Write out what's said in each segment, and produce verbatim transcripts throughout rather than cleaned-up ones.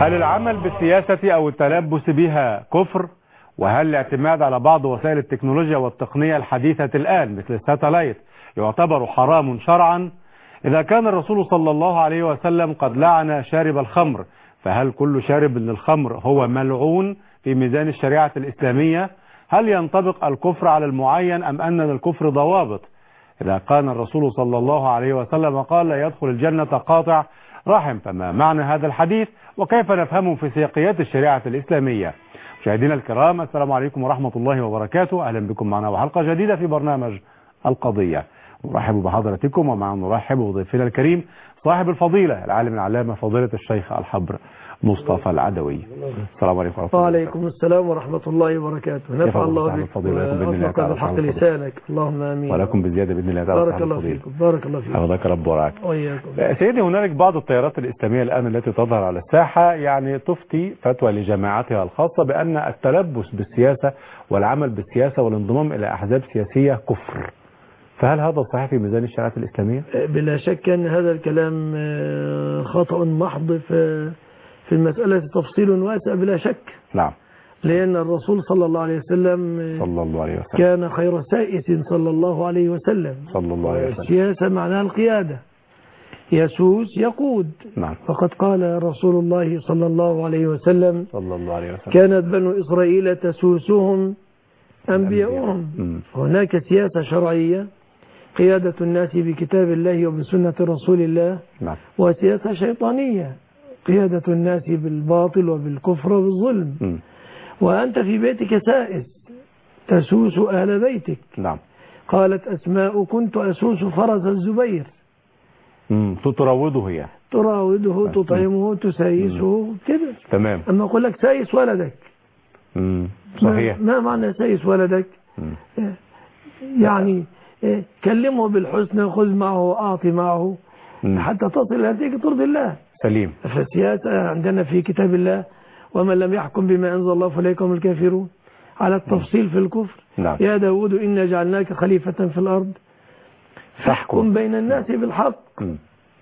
هل العمل بالسياسة أو التلبس بها كفر؟ وهل الاعتماد على بعض وسائل التكنولوجيا والتقنية الحديثة الآن مثل الساتلايت يعتبر حرام شرعا؟ إذا كان الرسول صلى الله عليه وسلم قد لعن شارب الخمر، فهل كل شارب للخمر هو ملعون في ميزان الشريعة الإسلامية؟ هل ينطبق الكفر على المعين أم أن للكفر ضوابط؟ إذا كان الرسول صلى الله عليه وسلم قال لا يدخل الجنة قاطع رحم، فما معنى هذا الحديث وكيف نفهمه في سياقيات الشريعة الإسلامية؟ مشاهدينا الكرام، السلام عليكم ورحمة الله وبركاته. أهلا بكم معنا وحلقة جديدة في برنامج القضية. نرحب بحضراتكم ومع نرحب بضيفنا الكريم صاحب الفضيلة العالم العلامة فضيلة الشيخ الحبر مصطفى العدوي. السلام عليكم ورحمة الله. وعليكم السلام ورحمة الله وبركاته. نفع الله بك وأطلق بالحق لسانك، اللهم آمين. ولكم بزيادة بإذن الله تعالى. بارك الله فيكم. بارك الله فيكم. أرضاك رب ورعاك. وإياكم. سيدي، هنالك بعض التيارات الإسلامية الآن التي تظهر على الساحة يعني تفتي فتوى لجماعتها الخاصة بأن التلبس بالسياسة والعمل بالسياسة والانضمام إلى أحزاب سياسية كفر، فهل هذا صحيح في ميزان الشريعة الإسلامية؟ بلا شك أن هذا الكلام خطأ محض في في المسألة تفصيل واسع بلا شك. نعم. لأن الرسول صلى الله عليه وسلم صلى الله عليه وسلم كان خير سائس صلى الله عليه وسلم. صلى الله عليه وسلم. السياسة معناها القيادة، يسوس يقود. نعم. فقد قال رسول الله صلى الله عليه وسلم صلى الله عليه وسلم كانت بنو إسرائيل تسوسهم أنبياؤهم. هناك سياسة شرعية قيادة الناس بكتاب الله وبسنة رسول الله. نعم. وسياسة شيطانية قيادة الناس بالباطل وبالكفر وبالظلم. م. وأنت في بيتك سائس تسوس أهل بيتك. نعم. قالت أسماء كنت أسوس فرس الزبير. م. تراوده هي تراوده تطعمه تسايسه كده. تمام. أما أقول لك سايس ولدك. م. صحيح. ما, ما معنى سايس ولدك؟ م. يعني كلمه بالحسنى، خذ معه وأعطي معه م. حتى تصل إلى نتيجة ترضي الله. سليم. فالسياسة عندنا في كتاب الله ومن لم يحكم بما أنزل الله فأولئك هم الكافرون، على التفصيل في الكفر. نعم. يا داود إنا جعلناك خليفة في الأرض فاحكم بين الناس بالحق م.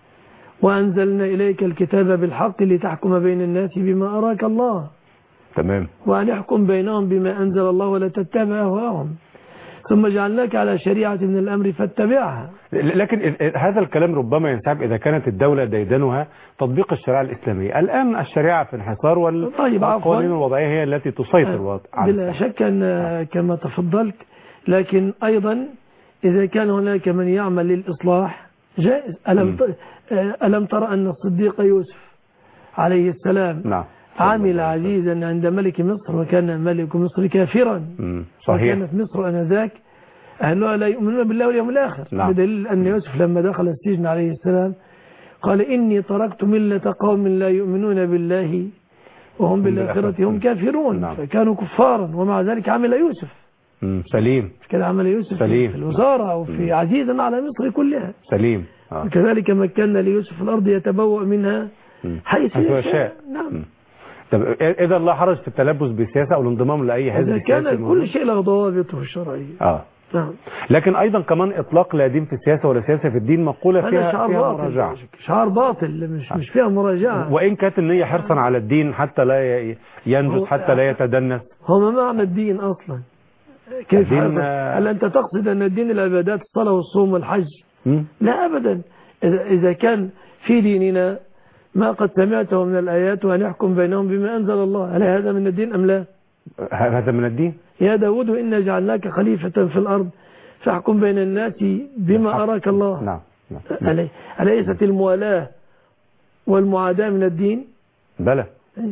وأنزلنا إليك الكتاب بالحق لتحكم بين الناس بما أراك الله. تمام. وأن يحكم بينهم بما أنزل الله ولا تتبع أهواءهم ثم جعلناك على شريعة من الأمر فاتبعها. لكن هذا الكلام ربما ينسحب إذا كانت الدولة ديدنها تطبيق الشريعة الإسلامية. الآن الشريعة في انحصار والقوانين الوضعية هي التي تسيطر. بلا شك أن كما تفضلت، لكن أيضا إذا كان هناك من يعمل للإصلاح جائز. ألم, ألم ترى أن الصديق يوسف عليه السلام نعم. عامل عزيزا عند ملك مصر وكان ملك مصر كافرا. صحيح. وكانت مصر أنذاك أهلها لا يؤمنون بالله واليوم الآخر. نعم. بدليل أن يوسف لما دخل السجن عليه السلام قال إني تركت ملة قوم لا يؤمنون بالله وهم بالآخرة هم كافرون. نعم. فكانوا كفارا ومع ذلك عمل يوسف. مم. سليم. كان عمل يوسف سليم. في الوزارة وفي عزيزا على مصر كلها. سليم. آه. وكذلك مكنا ليوسف في الأرض يتبوأ منها حيث يشاء. نعم. مم. طب إذا لا حرج في التلبس بالسياسة أو الانضمام لأي حزب سياسي؟ كان كل شيء له ضوابطه الشرعية. آه. نعم. لكن أيضا كمان إطلاق لا دين في السياسة ولا سياسة في الدين مقولة فيها, شعار فيها باطل. مراجعة. شعار باطل مش, مش فيها مراجعة. وإن كانت النية حرصا على الدين حتى لا ينجز حتى لا يتدنس. هو ما معنى الدين أصلا؟ كيف الدين هل أنت تقصد أن الدين العبادات الصلاة والصوم والحج؟ م? لا أبدا. إذا, إذا كان في ديننا ما قد سمعته من الآيات وأن يحكم بينهم بما أنزل الله، هل هذا من الدين أم لا؟ هذا من الدين. يا داود إنا جعلناك خليفة في الأرض فاحكم بين الناس بما أراك الله. نعم. نعم. أليست الموالاة والمعاداة من الدين؟ بلى.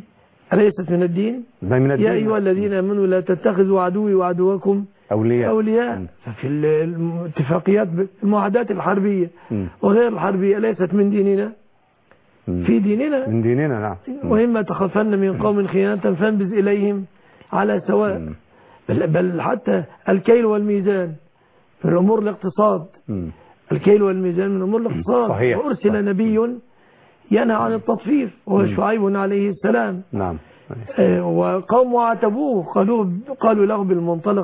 أليست من الدين؟ من الدين. يا أيها الذين آمنوا لا تتخذوا عدوي وعدوكم أولياء. أولياء. في الاتفاقيات المعاهدات الحربية م. وغير الحربية ليست من ديننا. م. في ديننا. من ديننا. نعم. وإما تخافن من قوم خيانة فانبذ إليهم على سواء. م. بل, بل حتى الكيل والميزان من أمور الاقتصاد. م. الكيل والميزان من أمور الاقتصاد. صحيح. وأرسل صحيح. نبي ينهى عن التطفيف وهو شعيب عليه السلام. نعم. وقوم عاتبوه قالوا قالوا له بالمنطلق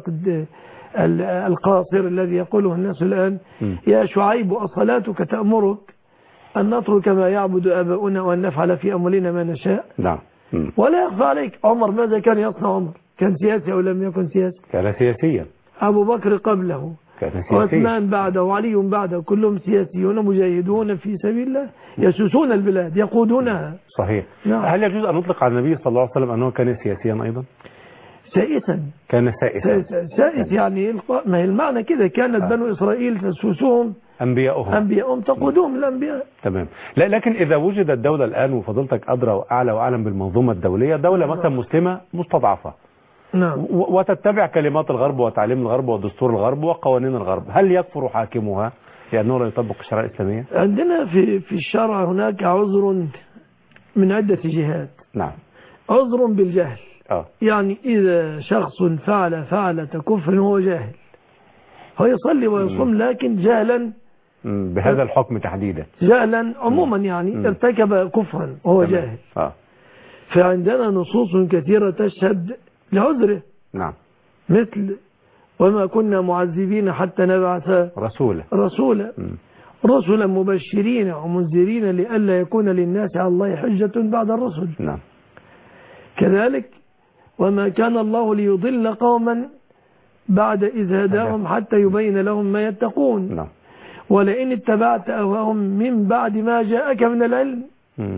القاصر الذي يقوله الناس الآن م. يا شعيب أصلاتك تأمرك أن نترك ما يعبد آباؤنا وأن نفعل في أموالنا ما نشاء. نعم. مم. ولا يخفى عليك عمر ماذا كان يصنع؟ عمر كان سياسي أو لم يكن سياسي؟ كان سياسيا. أبو بكر قبله، كان سياسيا. وعثمان بعده، وعلي بعده، كلهم سياسيون مجاهدون في سبيل الله يسوسون البلاد يقودونها. صحيح. نعم. هل يجوز أن نطلق على النبي صلى الله عليه وسلم أنه كان سياسيا أيضا؟ سائسا. كان سائسا. سائس يعني ما هي المعنى كده، كانت آه. بنو إسرائيل تسوسهم أنبياؤهم أنبياؤهم تقودهم الأنبياء. تمام. لا لكن إذا وجدت دولة الآن، وفضلتك أدرى وأعلى وأعلم بالمنظومة الدولية، دولة مثلا مسلمة مستضعفة، نعم، وتتبع كلمات الغرب وتعليم الغرب ودستور الغرب وقوانين الغرب، هل يكفر حاكمها لأنه لا يطبق الشريعة الإسلامية؟ عندنا في في الشرع هناك عذر من عدة جهات. نعم. عذر بالجهل. آه. يعني إذا شخص فعل فعلة كفر هو جاهل، هو يصلي ويصوم لكن جهلا بهذا الحكم تحديدا، جهلا عموما يعني م. ارتكب كفرا وهو جاهل. آه. فعندنا نصوص كثيرة تشهد لعذره. نعم. مثل وما كنا معذبين حتى نبعث رسولا رسولا رسلا مبشرين ومنذرين لئلا يكون للناس على الله حجة بعد الرسل. نعم. كذلك وما كان الله ليضل قوما بعد إذ هداهم حتى يبين لهم ما يتقون. نعم. ولئن اتبعت أهواهم من بعد ما جاءك من العلم م.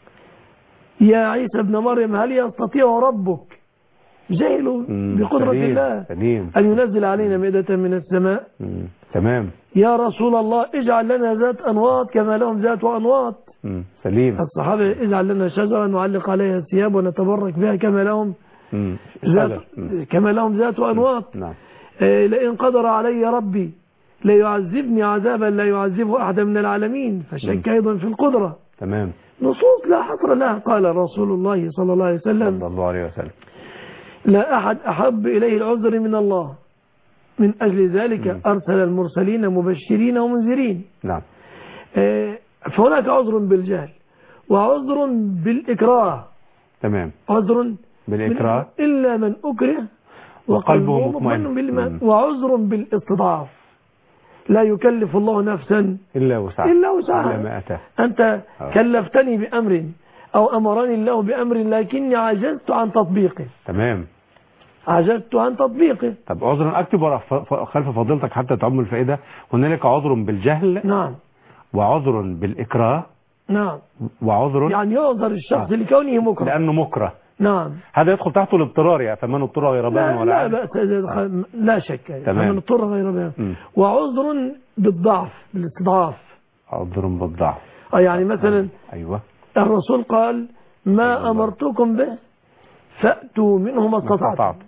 يا عيسى ابن مريم هل يستطيع ربك، جاهلوا بقدرة سليم. الله سليم. أن ينزل علينا مائدة من السماء. م. تمام. يا رسول الله اجعل لنا ذات أنواط كما لهم ذات أنواط. م. سليم. الصحابة اجعل لنا شجرة نعلق عليها الثياب ونتبرك بها كما لهم ذات كما لهم ذات أنواط. نعم. آه لئن قدر علي ربي ليعذبني عذابا لا يعذبه أحد من العالمين، فشك أيضا في القدرة. تمام. نصوص لا حصر لها. قال رسول الله صلى الله عليه وسلم صلى الله عليه وسلم لا أحد أحب إليه العذر من الله، من أجل ذلك م. أرسل المرسلين مبشرين ومنذرين. نعم. آه فهناك عذر بالجهل وعذر بالإكراه. تمام. عذر بالإكراه إلا من أكره وقلبه مطمئن بالإيمان، وعذر بالاستضعاف لا يكلف الله نفسا إلا وسعها إلا وسعها. إلا ما أتاه. أنت أوه. كلفتني بأمر أو أمرني الله بأمر لكني عجزت عن تطبيقه. تمام. عجزت عن تطبيقه. طب عذر أكتب وراء خلف فضيلتك حتى تعم الفائدة. هنالك عذر بالجهل. نعم. وعذر بالإكراه. نعم. وعذر يعني يعذر الشخص آه. لكونه مكره، لأنه مكره. نعم. هذا يدخل تحته الاضطرار، يعني فمن اضطر غير باغ ولا لا بأس. آه. لا شك. تمام. فمن اضطر غير باغ. وعذر بالضعف بالاستضعاف. عذر بالضعف. آه يعني مثلا أيوة. الرسول قال ما أيوة. أمرتكم به فأتوا منه ما استطعتم.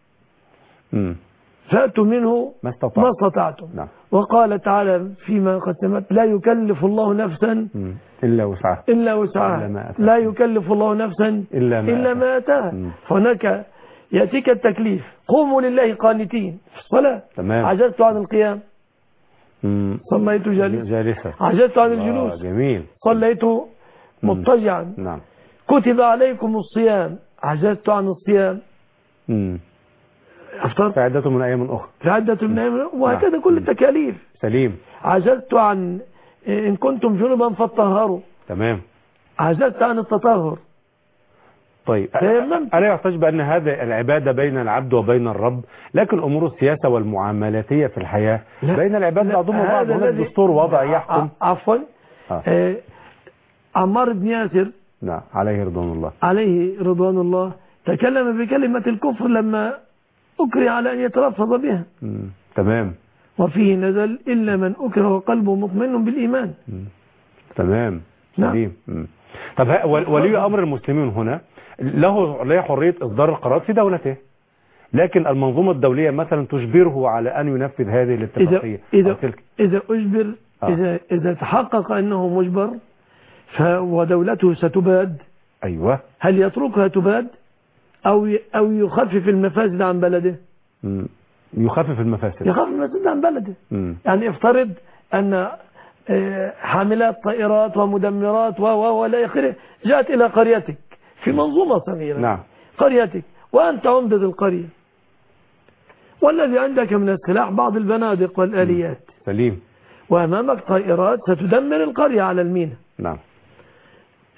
فأتوا منه ما استطعتم, ما استطعتم. نعم. وقال تعالى فيما قدمت لا يكلف الله نفسا مم. إلا وسعها إلا وسعها لا يكلف الله نفسا إلا ما إلا ما أتاها. هناك يأتيك التكليف قوموا لله قانتين في الصلاة. تمام. عجزت عن القيام مم. صليت جالسا جالسا. عجزت عن الجلوس جميل. صليت مضطجعا. نعم. كتب عليكم الصيام عجزت عن الصيام. مم. أفطر فعدة من أيام أخرى فعدة من أيام وهكذا. نعم. كل التكاليف. سليم. عجزت عن إن كنتم جنبا فاطهروا. تمام. عجزت عن التطهر. طيب ألا يحتاج بأن هذا العبادة بين العبد وبين الرب، لكن أمور السياسة والمعاملاتية في الحياة لا. بين العباد بعضهم وبعض. هناك دستور وضع يحكم. عفوا آه. آه. عمار بن ياسر نعم عليه رضوان الله عليه رضوان الله تكلم بكلمة الكفر لما أكره على أن يتلفظ بها. مم. تمام. وفيه نزل إلا من أكره وقلبه مطمئن بالإيمان. مم. تمام. سليم. نعم. طب ولي أمر المسلمين هنا له له حرية إصدار القرارات في دولته، لكن المنظومة الدولية مثلا تجبره على أن ينفذ هذه الاتفاقية. إذا إذا, إذا أجبر آه. إذا إذا تحقق أنه مجبر ودولته ستباد. أيوة. هل يتركها تباد أو أو يخفف المفاسد عن بلده؟ مم. يخفف المفاسد. يخفف المفاسد عن بلده. مم. يعني افترض أن حاملات طائرات ومدمرات و ولا آخره جاءت إلى قريتك في منظومة صغيرة. نعم. قريتك وأنت عمدة القرية والذي عندك من السلاح بعض البنادق والآليات. سليم. وأمامك طائرات ستدمر القرية على الميناء. نعم.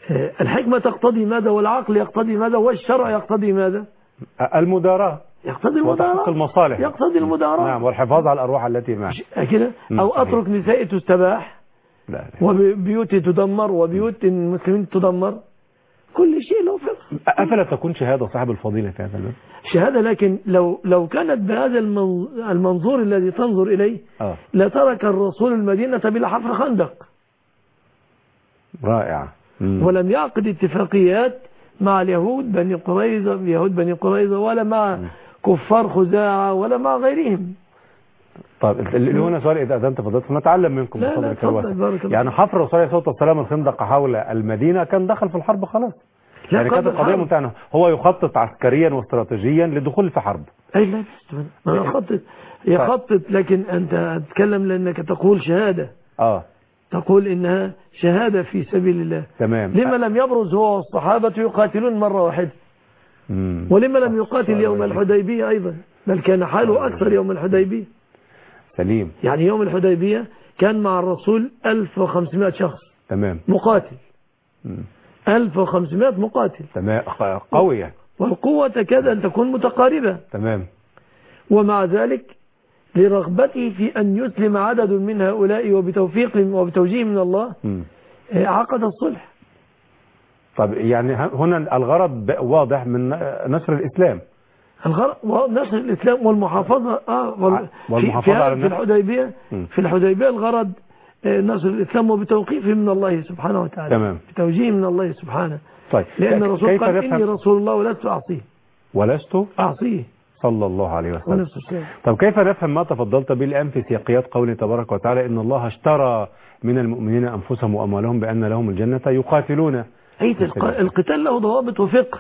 الحكمة تقتضي ماذا والعقل يقتضي ماذا والشرع يقتضي ماذا؟ المداراة يقتضي المداراة وتحقيق المصالح يقتضي المداراة نعم والحفاظ على الأرواح التي معه كده أو أترك نسائي تستباح لا وبيوت تدمر وبيوت المسلمين تدمر كل شيء له فقه. أفلا تكون شهادة صاحب الفضيلة في هذا الباب؟ شهادة لكن لو لو كانت بهذا المنظور الذي تنظر إليه آه. لترك الرسول المدينة بلا حفر خندق. رائع. مم. ولم يعقد اتفاقيات مع اليهود بني قريظة يهود بني قريظة ولا مع مم. كفار خزاعة ولا مع غيرهم. طيب اللي هنا سؤال إذا أذنت فضلت نتعلم منكم لا لا تفضل. يعني حفر الرسول عليه الصلاة والسلام الخندق حول المدينة كان دخل في الحرب خلاص. يعني كانت القضية منتهية. هو يخطط عسكريا واستراتيجيا لدخول في حرب. أي لا ما يخطط يخطط لكن أنت تتكلم لأنك تقول شهادة. آه. تقول إنها شهادة في سبيل الله. تمام. لما لم يبرز هو والصحابة يقاتلون مرة واحدة. مم. ولما لم يقاتل يوم الحديبية أيضا بل كان حاله أكثر يوم الحديبية. سليم. يعني يوم الحديبية كان مع الرسول ألف وخمسمائة شخص. تمام. مقاتل. مم. ألف وخمسمائة مقاتل. تمام. قوية. والقوة تكاد أن تكون متقاربة. تمام. ومع ذلك لرغبته في أن يسلم عدد من هؤلاء وبتوفيق وبتوجيه من الله م. عقد الصلح. طب يعني هنا الغرض واضح من نشر الإسلام. الغرض نشر الإسلام والمحافظة آه وال... والمحافظة في, على في الحديبية م. في الحديبية الغرض نشر الإسلام وبتوقيفه من الله سبحانه وتعالى. تمام. بتوجيه من الله سبحانه. طيب. لأن الرسول قال إني رسول الله ولست أعصيه. ولست أعصيه. صلى الله عليه وسلم. طب كيف نفهم ما تفضلت به الآن في سياقيات قوله تبارك وتعالى إن الله اشترى من المؤمنين أنفسهم وأموالهم بأن لهم الجنة يقاتلون؟ أي القتال له ضوابط وفقه.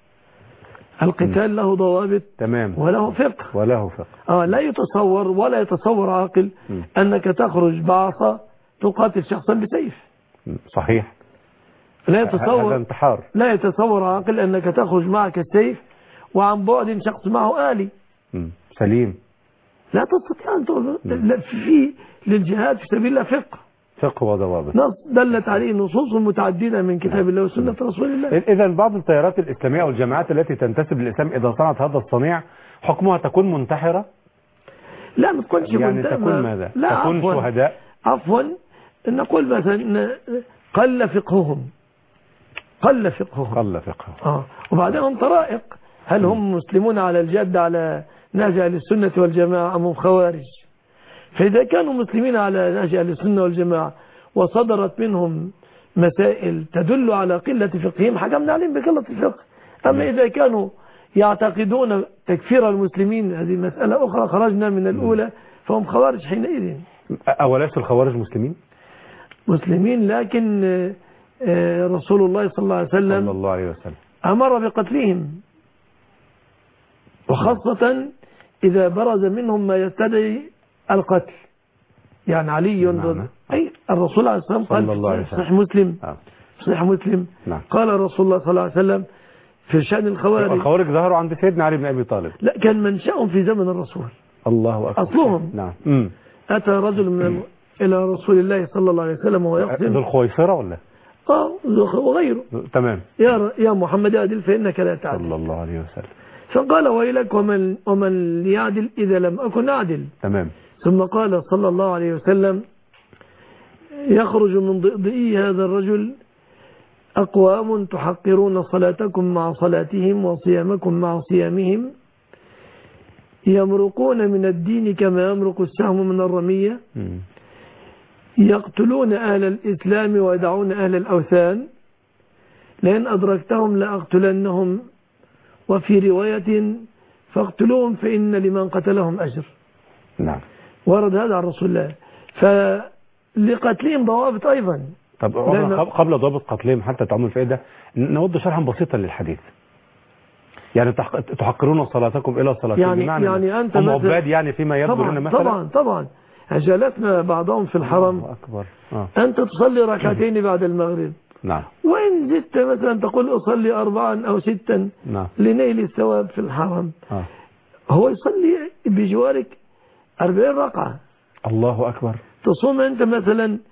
القتال له ضوابط. تمام. وله فقه. وله فقه. آه لا يتصور ولا يتصور عاقل م. أنك تخرج بعصا تقاتل شخصا بسيف. صحيح. لا يتصور. هذا انتحار. لا يتصور عاقل أنك تخرج معك السيف وعن بعد شخص معه آلي. سليم. لا تستطيع أن تقول في للجهاد في سبيل الله فقه. فقه وضوابط. نص دلت عليه نصوص متعددة من كتاب الله وسنة رسول الله. إذا بعض التيارات الإسلامية والجماعات التي تنتسب للإسلام إذا صنعت هذا الصنيع حكمها تكون منتحرة؟ لا ما تكونش يعني منتحرة. تكون ماذا؟ لا تكون عفوا شهداء. عفوا نقول مثلا قل فقههم. قل فقههم. قل فقههم. آه. وبعدهم طرائق. هل هم مسلمون على الجد على نهج أهل السنة والجماعة أم هم خوارج؟ فإذا كانوا مسلمين على نهج أهل السنة والجماعة وصدرت منهم مسائل تدل على قلة فقههم حكمنا عليهم بقلة الفقه. أما إذا كانوا يعتقدون تكفير المسلمين هذه مسألة أخرى خرجنا من الأولى فهم خوارج حينئذ. أوليس الخوارج مسلمين؟ مسلمين لكن رسول الله صلى الله عليه وسلم صلى الله عليه وسلم أمر بقتلهم وخاصة إذا برز منهم ما يستدعي القتل. يعني علي نعم. أي الرسول عليه الصلاة والسلام قال صحيح مسلم نعم. صحيح مسلم نعم. قال رسول الله صلى الله عليه وسلم في شأن الخوارج. الخوارج ظهروا عند سيدنا علي بن أبي طالب. لا كان منشأهم في زمن الرسول. الله أكبر. أصلهم. نعم. مم. أتى رجل من إلى رسول الله صلى الله عليه وسلم وهو يقسم. ذو الخويصرة ولا؟ آه وغيره. تمام. يا يا محمد أعدل فإنك لا تعدل. صلى الله عليه وسلم. فقال ويلك ومن ومن ليعدل إذا لم أكن أعدل. تمام. ثم قال صلى الله عليه وسلم يخرج من ضئضئي هذا الرجل أقوام تحقرون صلاتكم مع صلاتهم وصيامكم مع صيامهم يمرقون من الدين كما يمرق السهم من الرمية يقتلون أهل الإسلام ويدعون أهل الأوثان لئن أدركتهم لأقتلنهم وفي رواية فاقتلوهم فإن لمن قتلهم أجر. نعم. ورد هذا عن رسول الله. فلقتلهم ضوابط أيضا. طب قبل ضوابط قتلهم حتى تعمل فائدة نود شرحا بسيطا للحديث. يعني تحقرون صلاتكم إلى صلاتهم يعني بمعنى يعني أنت هم عباد يعني فيما يبدو لنا مثلا. طبعا طبعا جلسنا بعضهم في الحرم. أكبر. آه. أنت تصلي ركعتين بعد المغرب. نعم. وإن زدت مثلا تقول أصلي أربعا أو ستا. نعم. لنيل الثواب في الحرم. آه. هو يصلي بجوارك أربعين ركعة. الله أكبر. تصوم أنت مثلا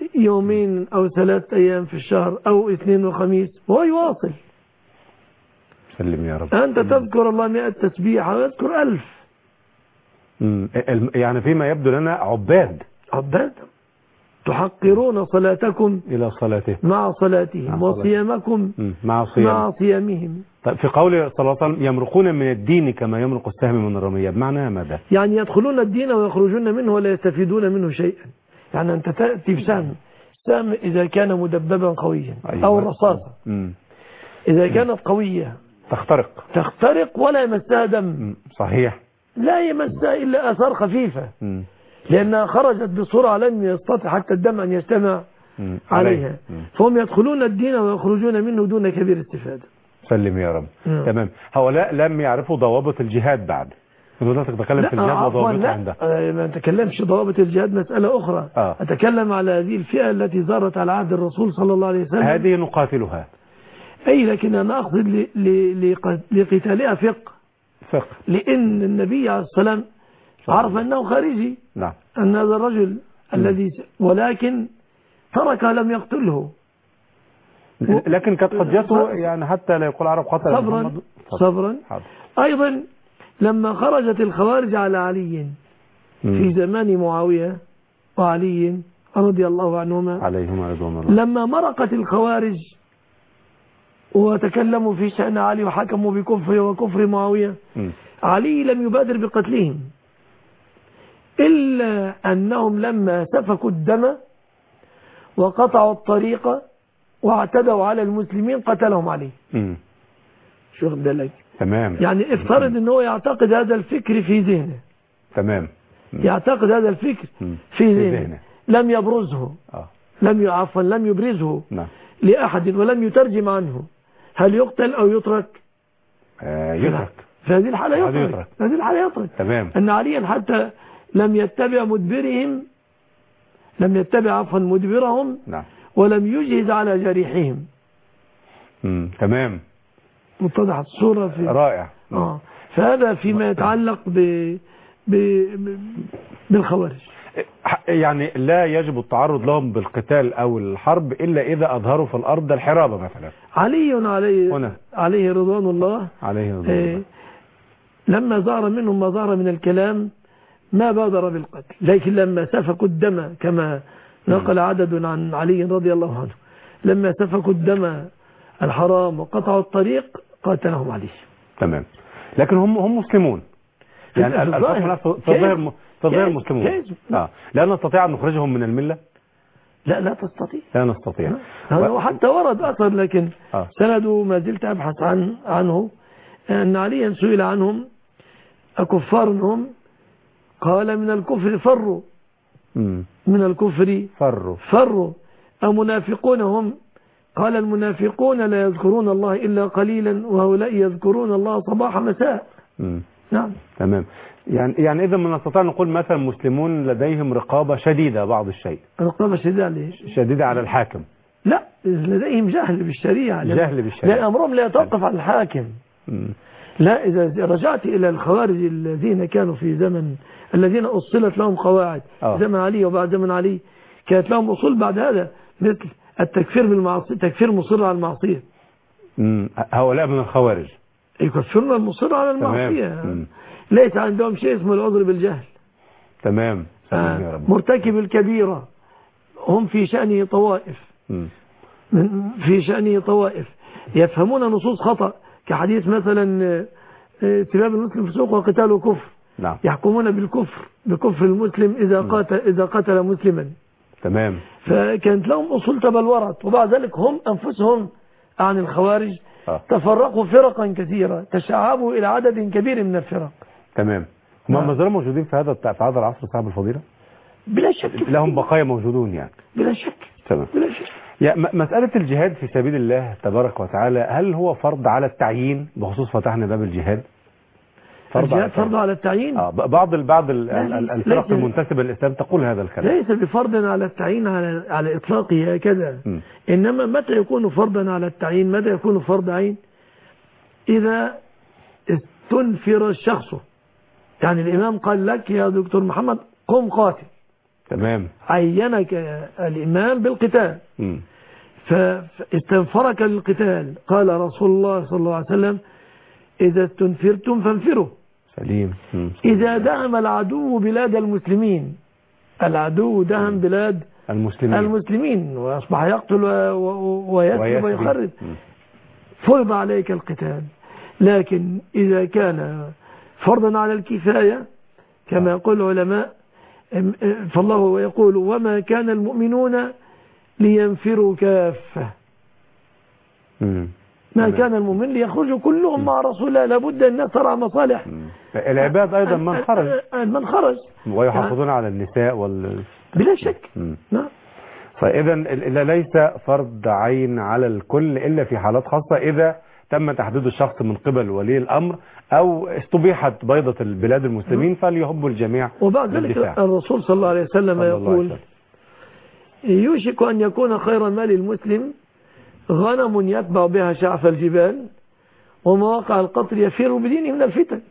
يومين أو ثلاثة أيام في الشهر أو اثنين وخميس وهو يواصل. سلم يا رب. أنت تذكر الله مئة تسبيحة ويذكر ألف. مم. يعني فيما يبدو لنا عباد عباد تحقرون صلاتكم إلى صلاته مع صلاتهم وصيامكم مع صيام مع صيامهم. طيب في قوله صلى الله عليه وسلم يمرقون من الدين كما يمرق السهم من الرمية، بمعنى ماذا؟ يعني يدخلون الدين ويخرجون منه ولا يستفيدون منه شيئا. يعني أنت تأتي بسهم، السهم إذا كان مدببا قويا أيوة. أو الرصاصة إذا كانت قوية تخترق تخترق ولا يمسها دم. صحيح. لا يمسها إلا آثار خفيفة م. لأنها خرجت بسرعة لم يستطع حتى الدم أن يجتمع م. عليها م. فهم يدخلون الدين ويخرجون منه دون كبير استفادة. سلم يا رب. م. تمام. هؤلاء لم يعرفوا ضوابط الجهاد بعد. حضرتك تتكلم في الجهاد وضوابطه عندها. لا ما أتكلمش ضوابط الجهاد، مسألة أخرى. آه. أتكلم على هذه الفئة التي ظهرت على عهد الرسول صلى الله عليه وسلم. هذه نقاتلها. أي لكن أنا أقصد لقتالها فقه. فقه. لأن النبي عليه السلام عرف أنه خارجي. نعم. أن هذا الرجل الذي ولكن ترك لم يقتله. لكن كانت حجته يعني حتى لا يقول عرب قتل صبرا محمد. صبرا. أيضا لما خرجت الخوارج على علي في زمان معاوية وعلي رضي الله عنهما عليهما رضوان الله، لما مرقت الخوارج وتكلموا في شأن علي وحكموا بكفر وكفر معاوية م. علي لم يبادر بقتلهم إلا أنهم لما سفكوا الدم وقطعوا الطريق واعتدوا على المسلمين قتلهم عليه. شو خد بالك؟ تمام. يعني افترض أنه يعتقد هذا الفكر في ذهنه. تمام. م. يعتقد هذا الفكر م. في ذهنه. ذهنه لم يبرزه آه. لم عفوا لم يبرزه نعم. لأحد ولم يترجم عنه، هل يقتل أو يترك؟ آه يترك. في هذه الحالة يترك. يترك. في هذه الحالة يترك. تمام. أن عليا حتى لم يتبع مدبرهم لم يتبع عفوا مدبرهم نعم. ولم يجهز على جريحهم. امم تمام. متضحت الصورة في رائع. آه. فهذا فيما يتعلق ب... ب... ب... بالخوارج. يعني لا يجب التعرض لهم بالقتال أو الحرب إلا إذا أظهروا في الأرض الحرابة مثلا. علي عليه هنا. عليه رضوان الله عليه رضوان الله آه لما ظهر منهم ما ظهر من الكلام ما بادر بالقتل، لكن لما سفكوا الدم كما نقل عدد عن علي رضي الله عنه لما سفكوا الدم الحرام وقطعوا الطريق قاتلهم علي. تمام. لكن هم هم مسلمون يعني الحكم تظهر تظهر مسلمون اه لا نستطيع ان نخرجهم من المله. لا لا تستطيع. لا نستطيع. و... حتى ورد اثر لكن آه. سنده ما زلت ابحث عن عنه ان عليا سئل عنهم اكفار هم؟ قال من الكفر فروا. مم. من الكفر فروا فروا. أمنافقون هم؟ قال المنافقون لا يذكرون الله إلا قليلا وهؤلاء يذكرون الله صباح مساء. مم. نعم. تمام. يعني يعني إذا من نستطيع نقول مثلا مسلمون لديهم رقابة شديدة بعض الشيء. رقابة شديدة ليش؟ شديدة على الحاكم. لا لديهم جهل بالشريعة. جهل بالشريعة. لأن أمرهم لا يتوقف عن الحاكم. مم. لا إذا رجعت إلى الخوارج الذين كانوا في زمن الذين أصلت لهم قواعد أوه. زمن علي وبعد زمن علي كانت لهم أصول بعد هذا مثل التكفير بالمعصية، تكفير مصر على المعصية. امم هؤلاء من الخوارج يكفرون المصر على المعصية. ليس عندهم شيء اسمه العذر بالجهل. تمام. آه. مرتكب الكبيرة هم في شأنه طوائف. مم. في شأنه طوائف يفهمون نصوص خطأ كحديث مثلا سباب المسلم فسوق وقتاله كفر. نعم. يحكمون بالكفر بكفر المسلم إذا قاتل إذا قتل مسلما. تمام. فكانت لهم أصول تبلورت وبعد ذلك هم أنفسهم عن الخوارج آه. تفرقوا فرقا كثيرة تشعبوا إلى عدد كبير من الفرق. تمام. هم آه. ما زالوا موجودين في هذا في هذا العصر صاحب الفضيلة؟ بلا شك. لهم بقايا موجودون يعني. بلا شك. تمام. بلا شك. يا مسألة الجهاد في سبيل الله تبارك وتعالى هل هو فرض على التعيين بخصوص فتحنا باب الجهاد؟ فرض على فرض على التعيين. اه بعض بعض الفرق المنتسبة للإسلام تقول هذا الكلام. ليس بفرض على التعيين على على إطلاقه هكذا. م. إنما متى يكون فرضا على التعيين؟ متى يكون فرض عين؟ إذا استنفر الشخص. يعني الإمام قال لك يا دكتور محمد قم قاتل. تمام. عينك الإمام بالقتال مم. فاستنفرك للقتال. قال رسول الله صلى الله عليه وسلم إذا استنفرتم فانفروا. سليم. مم. إذا دهم العدو بلاد المسلمين، العدو دهم بلاد المسلمين المسلمين وأصبح يقتل ويسلب ويخرب، فرض عليك القتال. لكن إذا كان فرضا على الكفاية كما يقول العلماء، فالله يقول وما كان المؤمنون لينفروا كافة. ما كان المؤمن ليخرجوا كلهم مع رسول الله، لابد أن ترى مصالح العباد أيضا من خرج من خرج ويحافظون على النساء وال... بلا شك. نعم. فإذا ليس فرض عين على الكل إلا في حالات خاصة، إذا تم تحديد الشخص من قبل ولي الأمر أو استبيحت بيضة البلاد المسلمين فليهب الجميع. وبعد ذلك الرسول صلى الله عليه وسلم يقول يوشك أن يكون خير مال المسلم غنم يتبع بها شعف الجبال ومواقع القطر يفر بدينه من الفتن.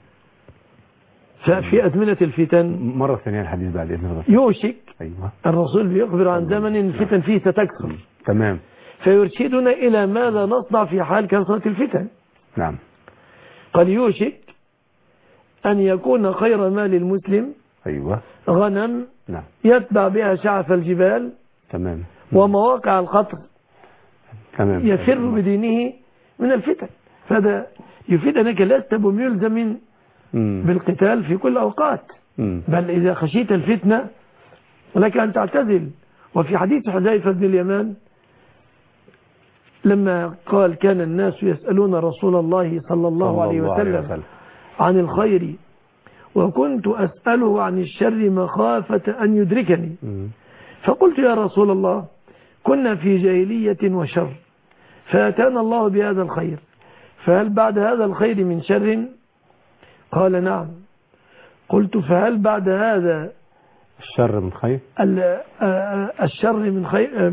ففي أزمنة الفتن مرة ثانية الحديث بعد إذن الله يوشك. أيوة. الرسول بيخبر عن زمن الفتن فيه ستكثر. تمام. فيرشدنا إلى ماذا نصنع في حال كثرة الفتن. نعم. قال يوشك أن يكون خير مال المسلم أيوة. غنم نعم. يتبع بها شعف الجبال. تمام. ومواقع القطر. تمام. يفر بدينه من الفتن. فهذا يفيد أنك لست بملزم بالقتال في كل أوقات، بل إذا خشيت الفتنة لك أن تعتزل. وفي حديث حذيفة بن اليمان لما قال كان الناس يسألون رسول الله صلى الله عليه وسلم عن الخير وكنت أسأله عن الشر مخافة أن يدركني، فقلت يا رسول الله كنا في جاهلية وشر فأتانا الله بهذا الخير، فهل بعد هذا الخير من شر؟ قال نعم. قلت فهل بعد هذا الشر من خير؟ الشر من خير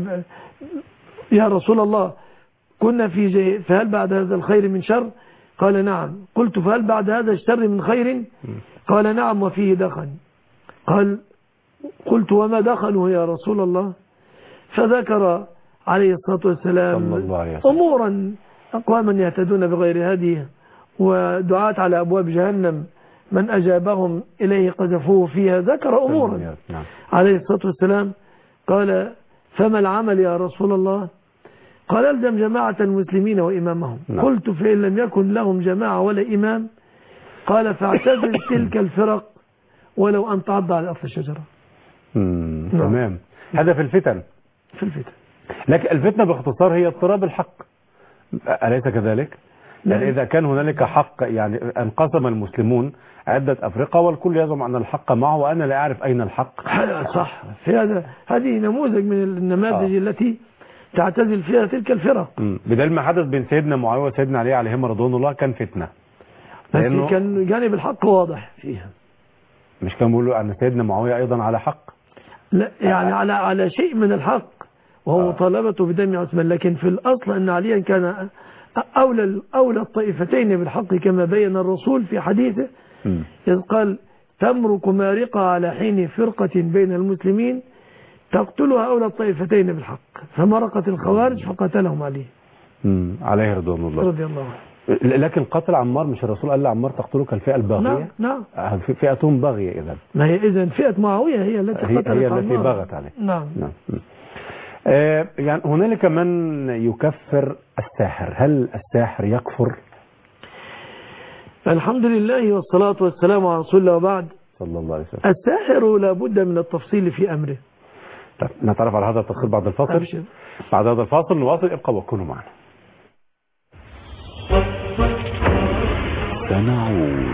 يا رسول الله كنا في جاهلية فهل بعد هذا الخير من شر؟ قال نعم. قلت فهل بعد هذا الشر من خير؟ قال نعم وفيه دخن. قال قلت وما دخنه يا رسول الله؟ فذكر عليه الصلاة والسلام أمورا أقواما يهتدون بغير هدي ودعاة على أبواب جهنم من أجابهم إليه قذفوه فيها، ذكر أمورا عليه الصلاة والسلام. قال فما العمل يا رسول الله؟ قال الزم جماعة المسلمين وإمامهم. قلت فإن لم يكن لهم جماعة ولا إمام؟ قال فاعتزل تلك الفرق ولو أن تعض على أصل الشجرة. تمام. هذا في الفتن. في الفتن. لكن الفتنة باختصار هي اضطراب الحق، أليس كذلك؟ يعني إذا كان هنالك حق، يعني انقسم المسلمون عدة أفرقة والكل يزعم أن الحق معه وأنا لا أعرف أين الحق. صح. في هذا هذه نموذج من النماذج آه. التي تعتزل فيها تلك الفرق. بدل ما حدث بين سيدنا معاوية وسيدنا علي عليهم رضوان الله كان فتنة، لكن كان جانب الحق واضح فيها. مش كان بيقولوا أن سيدنا معاوية أيضا على حق؟ لا يعني آه. على على شيء من الحق وهو آه. مطالبته بدم عثمان، لكن في الأصل أن عليا كان أولى أولى الطائفتين بالحق كما بين الرسول في حديثه م. إذ قال تمرك مارقة على حين فرقة بين المسلمين تقتلها أولى الطائفتين بالحق، فمرقت الخوارج فقتلهم عليه عليه رضوان الله رضي الله عنه. لكن قتل عمار مش الرسول قال لعمار تقتلك الفئة الباغية؟ نعم نعم. فئتهم باغية إذا. ما هي إذا فئة معاوية هي التي قتلت هي عمار. التي بغت عليه. نعم نعم. آه يعني هنالك من يكفر الساحر، هل الساحر يكفر؟ الحمد لله والصلاة والسلام على رسول الله وبعد. صلى الله عليه وسلم. الساحر لابد من التفصيل في أمره. طيب نتعرف على هذا التفصيل بعد الفاصل. أبشر. بعد هذا الفاصل نواصل، ابقى وكونوا معنا. سنعود.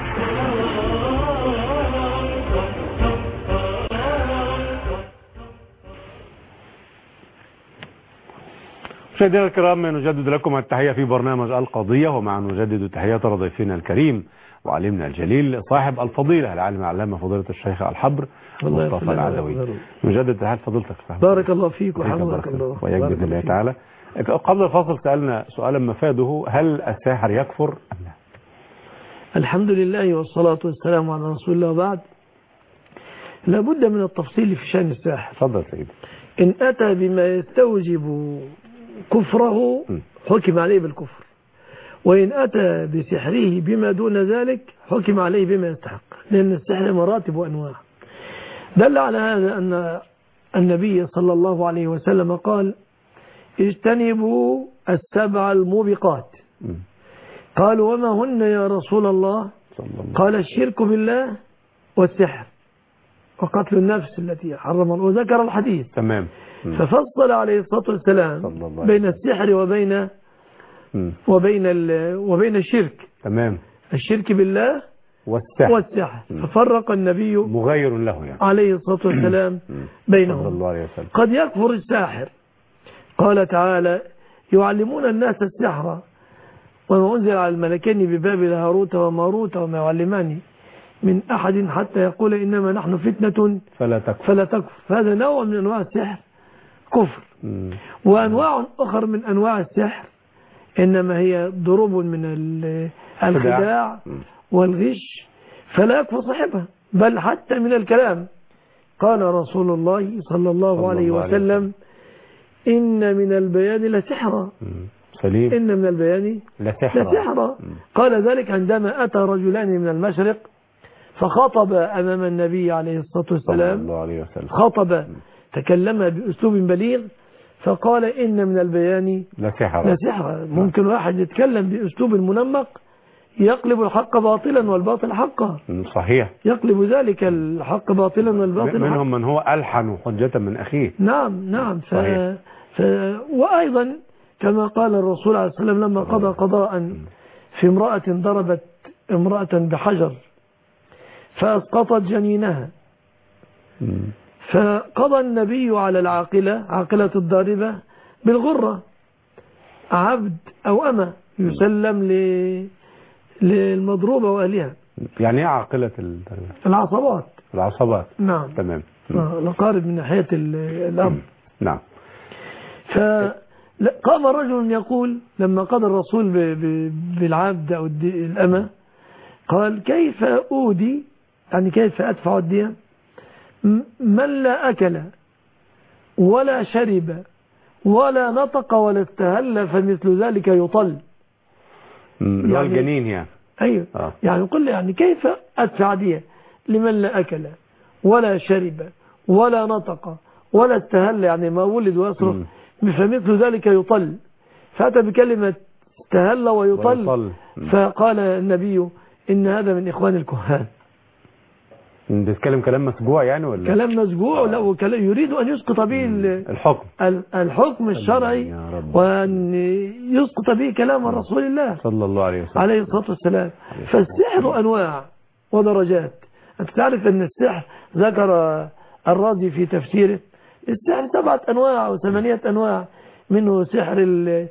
مشاهدينا الكرام نجدد لكم التحية في برنامج القضية، ومع نجدد تحيات ضيفنا الكريم وعالمنا الجليل صاحب الفضيلة العالم العلامة فضيلة الشيخ الحبر مصطفى العدوي. نجدد تحيات فضيلتك. بارك الله فيك وحفظك الله وياك بإذن الله تعالى. قبل الفاصل سألنا سؤالا مفاده هل الساحر يكفر أم لا؟ الحمد لله والصلاة والسلام على رسول الله بعد. لابد من التفصيل في شأن الساحر. تفضل سيدي. إن أتى بما يستوجب كفره حكم عليه بالكفر، وإن أتى بسحره بما دون ذلك حكم عليه بما يستحق، لأن السحر مراتب وأنواع. دل على هذا أن النبي صلى الله عليه وسلم قال اجتنبوا السبع الموبقات. قالوا وما هن يا رسول الله؟ قال الشرك بالله والسحر وقتل النفس التي حرم الله، وذكر الحديث. تمام. ففصل عليه الصلاة والسلام بين السحر وبين وبين وبين الشرك. تمام. الشرك بالله والسحر, والسحر. ففرق النبي مغير له يعني عليه الصلاة والسلام بينهم. صلى الله عليه وسلم. قد يكفر الساحر، قال تعالى يعلمون الناس السحر وما أنزل على الملكين ببابل هاروت وماروت وما يعلمان من أحد حتى يقول إنما نحن فتنة فلا تكفر, فلا تكفر. فهذا نوع من أنواع السحر كفر. م. وأنواع أخر من أنواع السحر إنما هي ضروب من الخداع والغش فلا يكفر صاحبها، بل حتى من الكلام. قال رسول الله صلى الله صلى عليه الله وسلم عليه. إن من البيان لسحرا. سليم. إن من البيان لسحرا, لسحرا. قال ذلك عندما أتى رجلان من المشرق فخطب أمام النبي عليه الصلاة والسلام. الله عليه وسلم. خطب تكلم بأسلوب بليغ فقال إن من البيان لسحرا. لسحرا. ممكن واحد يتكلم بأسلوب منمق يقلب الحق باطلا والباطل حقا. صحيح. يقلب ذلك الحق باطلا والباطل منهم حقا. من هو ألحن حجة من أخيه. نعم نعم. ف... ف... وأيضا كما قال الرسول عليه الصلاة والسلام لما قضى قضاء في امرأة ضربت امرأة بحجر فأسقطت جنينها، فقضى النبي على العاقلة عاقلة الضاربة بالغرة، عبد أو أمة يسلم ل... للمضروبة وأهلها. يعني ايه عاقلة الضاربة؟ العصبات. العصبات. نعم. تمام. الأقارب من ناحية الأب. نعم. فقام رجل يقول لما قضى الرسول بالعبد أو الأمة قال كيف أودي، يعني كيف أدفع الدية من لا أكل ولا شرب ولا نطق ولا استهل فمثل ذلك يطل. يعني الجنين يعني. أيوه. آه. يعني قل يعني كيف أدفع دية لمن لا أكل ولا شرب ولا نطق ولا استهل، يعني ما ولد ويصرخ، فمثل ذلك يطل. فأتى بكلمة استهل ويطل, ويطل. فقال النبي إن هذا من إخوان الكهان. بيتكلم كلام مسجوع يعني ولا كلام مسجوع؟ آه. لا وكلام يريد أن يسقط به الحكم الحكم الشرعي وأن يسقط به كلام رسول الله صلى الله عليه وسلم عليه الصلاة والسلام. فالسحر أنواع ودرجات. أنت تعرف أن السحر ذكر الرازي في تفسيره السحر سبعة أنواع أو ثمانية أنواع، منه سحر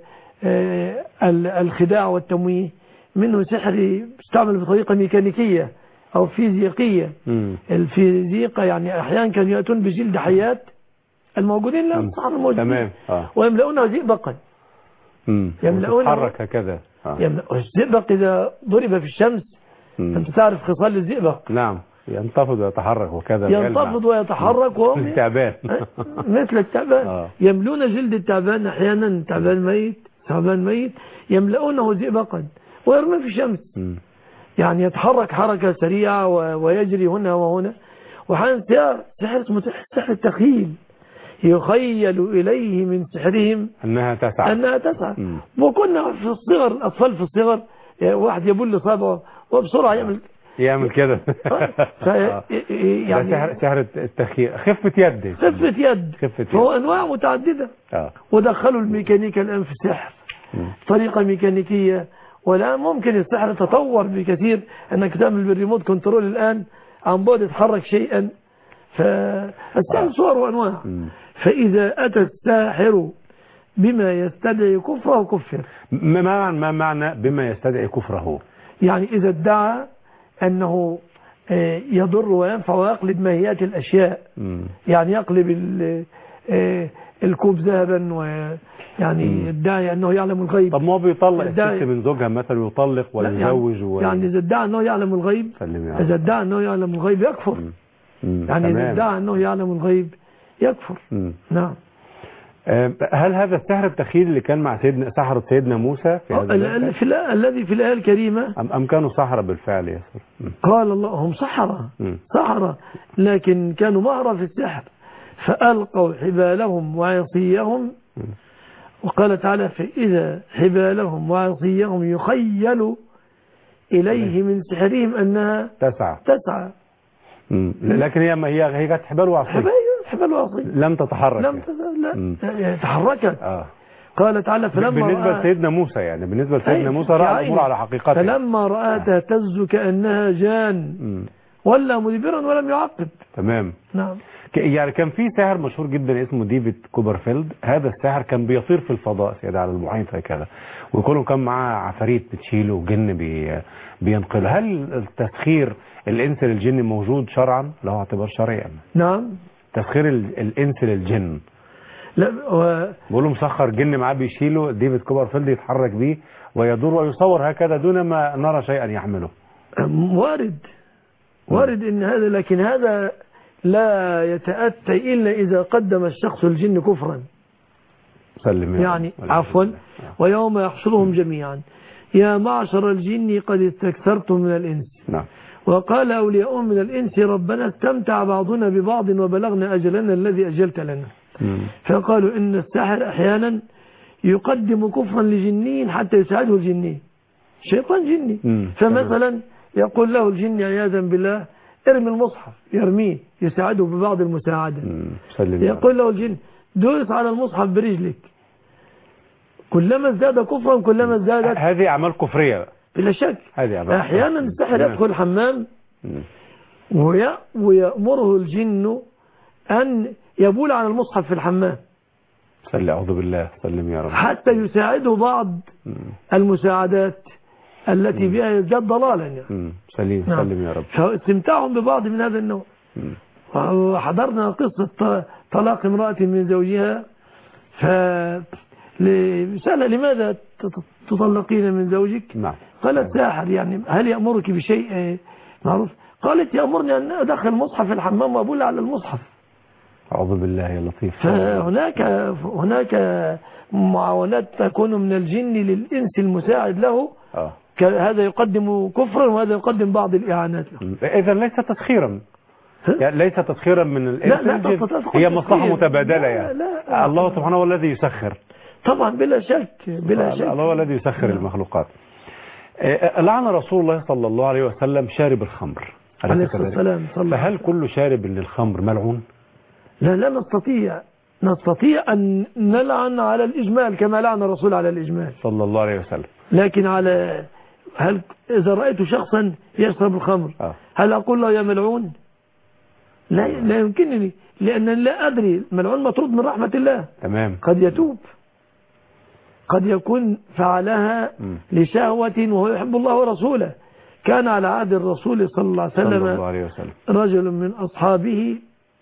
الخداع والتمويه، منه سحر يستعمل بطريقة ميكانيكية أو فيزيائية. الفيزيقة يعني أحيانا كانوا يأتون بجلد حيات الموجودين لا السحر الموجودين. تمام. آه. ويملؤونه زئبقا. يملؤونه تتحرك هكذا. آه. الزئبق إذا ضرب في الشمس مم. أنت تعرف خصال الزئبق. نعم. ينتفض ويتحرك وكذا. ينتفض ويتحرك مثل التعبان. مثل التعبان. آه. يملون جلد التعبان أحيانا تعبان ميت تعبان ميت يملؤونه زئبقا ويرمي في الشمس. م. يعني يتحرك حركة سريعة ويجري هنا وهنا. وحان سحر اسمه سحر التخيل، يخيل إليه من سحرهم أنها تسعى أنها تسعى. وكنا في الصغر الأطفال في الصغر واحد يبل صابعه وبسرعة يعمل يعمل كده. يعني سحر سحر التخيل، خفة يد خفة يد خفة يد. فهو أنواع متعددة. آه. ودخلوا الميكانيكا الآن في السحر طريقة ميكانيكية. والآن ممكن السحر تطور بكثير أنك تعمل بالريموت كنترول الآن عن بعد يتحرك شيئا. فالسحر صور وأنواع. فإذا أتى الساحر بما يستدعي كفره كفر. ما معنى بما يستدعي كفره؟ يعني إذا ادعى أنه يضر وينفع ويقلب ماهيات الأشياء. م. يعني يقلب الكوب ذهبا ويعني يدعي أنه يعلم الغيب. طب ما هو بيطلق الست من زوجها مثلا يطلق ويزوج يعني, و... يعني إذا ادعى أنه يعلم الغيب إذا ادعى أنه يعلم الغيب يكفر. م. يعني إذا ادعى أنه يعلم الغيب يكفر. مم. نعم. هل هذا السحر التخيل اللي كان مع سيدنا سحرة سيدنا موسى في هذا ال في الذي في الآية الكريمة أم, أم كانوا سحرة بالفعل يا سر؟ قال الله هم سحرة سحرة لكن كانوا مهرة في السحر فألقوا حبالهم وعصيهم وقال تعالى فإذا حبالهم وعصيهم يخيل إليه من سحرهم أنها تسعى تسعى لكن هي هي هي كانت حبال وعصي حبال وعصي لم تتحرك لم لا تحركت. آه. قال تعالى فلما بالنسبة لسيدنا موسى يعني بالنسبة لسيدنا موسى رأى الأمور على حقيقتها فلما رأى تهتز كأنها جان ولا مدبرا ولم يعقب. تمام. نعم. يعني كان في ساحر مشهور جدا اسمه ديفيد كوبرفيلد. هذا الساحر كان بيطير في الفضاء سيادة على المحيط هكذا ويقولوا كان معاه عفاريت بتشيله وجن بي بينقله. هل التسخير الإنس للجن موجود شرعا له اعتبار شرعي يعني؟ نعم. تسخير الإنس للجن لا و... بيقولوا مسخر جن معاه بيشيله ديفيد كوبرفيلد يتحرك به ويدور ويصور هكذا دون ما نرى شيئا يحمله. وارد وارد ان هذا لكن هذا لا يتأتى إلا إذا قدم الشخص الجن كفرا. سلم يعني عفوا ويوم يحشرهم جميعا يا معشر الجن قد استكثرتم من الإنس. نعم. وقال أولياؤهم من الإنس ربنا استمتع بعضنا ببعض وبلغنا أجلنا الذي أجلت لنا. مم. فقالوا إن الساحر أحيانا يقدم كفرا لجنين حتى يساعده الجنين شيطان جني. مم. فمثلا يقول له الجن عياذا بالله ارمي المصحف يرميه يساعده ببعض المساعدة. يقول له الجن دوس على المصحف برجلك كلما ازداد كفرا كلما ازدادت. هذه أعمال كفرية بلا شك. أحيانا الساحر يدخل الحمام ويأمره الجن أن يبول على المصحف في الحمام. سلم أعوذ بالله سلم يا رب. حتى يساعده بعض المساعدات التي بها يزداد ضلالا يعني. سليم نعم. سلم يا رب. فاستمتاعهم ببعض من هذا النوع. وحضرنا قصة طلاق امرأة من زوجها فسأل لماذا تطلقين من زوجك؟ نعم. قالت ساحر يعني هل يأمرك بشيء معروف؟ قالت يأمرني أن أدخل المصحف الحمام وأبول على المصحف. أعوذ بالله يا لطيف. فهناك هناك معاونات تكون من الجن للإنس المساعد له. آه. هذا يقدم كفرا وهذا يقدم بعض الإعانات. إذا ليس تسخيرا يعني ليس تسخيرا من الإنس لا لا هي مصلحة متبادلة يعني. لا لا الله سبحانه هو الذي يسخر طبعا بلا شك بلا شك. الله هو الذي يسخر لا. المخلوقات. لعن رسول الله صلى الله عليه وسلم شارب الخمر عليه الصلاة والسلام. فهل كل شارب للخمر ملعون؟ لا لا نستطيع نستطيع أن نلعن على الإجمال كما لعن الرسول على الإجمال صلى الله عليه وسلم. لكن على هل إذا رأيت شخصا يشرب الخمر آه. هل أقول له يا ملعون؟ لا لا يمكنني لأن لا أدري ملعون مطرود من رحمة الله. تمام. قد يتوب قد يكون فعلها م. لشهوة وهو يحب الله ورسوله. كان على عهد الرسول صلى الله عليه وسلم, صلى الله عليه وسلم. رجل من أصحابه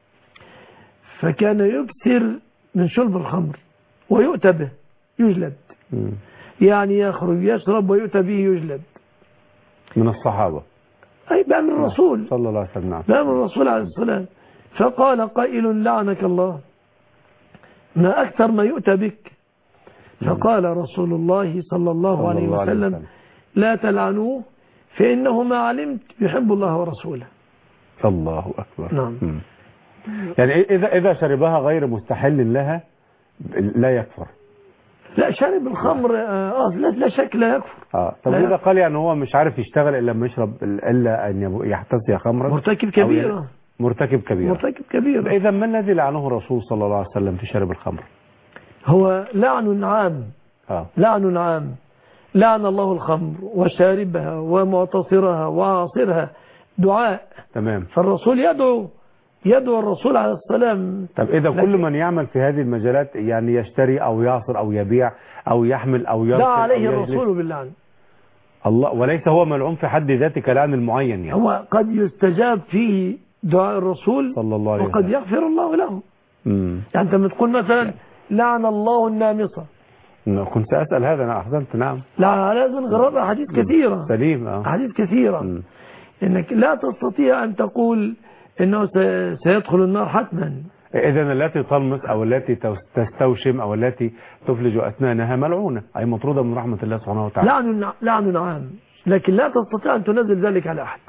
فكان يكثر من شرب الخمر ويؤتى به يجلد. م. يعني يخرج يشرب ويؤتى به يجلد من الصحابة أي بأمر الرسول صلى الله عليه وسلم. بأمر الرسول عليه الصلاة. فقال قائل لعنك الله ما أكثر ما يؤتى بك. فقال رسول الله صلى الله عليه وسلم لا تلعنوه فإنه ما علمت يحب الله ورسوله. الله أكبر. نعم. يعني إذا إذا شربها غير مستحل لها لا يكفر. لا شرب الخمر آه لا, لا شك لا يكفر. اه طب إذا قال يعني هو مش عارف يشتغل إلا لما يشرب إلا أن يحتسي خمرا مرتكب كبيرة. مرتكب كبيرة. مرتكب كبيرة. إذا ما الذي لعنه الرسول صلى الله عليه وسلم في شرب الخمر؟ هو لعن عام. آه. لعن عام. لعن الله الخمر وشاربها ومعتصرها وعاصرها دعاء. تمام. فالرسول يدعو يدعو الرسول عليه السلام. طب إذا كل من يعمل في هذه المجالات يعني يشتري أو يعصر أو يبيع أو يحمل أو يرسل دعا عليه الرسول باللعن. الله وليس هو ملعون في حد ذاته كلعن المعين يعني. هو قد يستجاب فيه دعاء الرسول صلى الله عليه وسلم وقد يغفر الله له. امم يعني أنت بتقول مثلا لعن الله النامصة. كنت أسأل هذا أنا أحسنت. نعم. لعن على هذا الغراب أحاديث كثيرة. سليم. اه أحاديث كثيرة. مم. إنك لا تستطيع أن تقول إنه سيدخل النار حتما. إذن التي تلمس أو التي تستوشم أو التي تفلج أسنانها ملعونة، أي مطرودة من رحمة الله سبحانه وتعالى. لعن لعن عام، لكن لا تستطيع أن تنزل ذلك على أحد.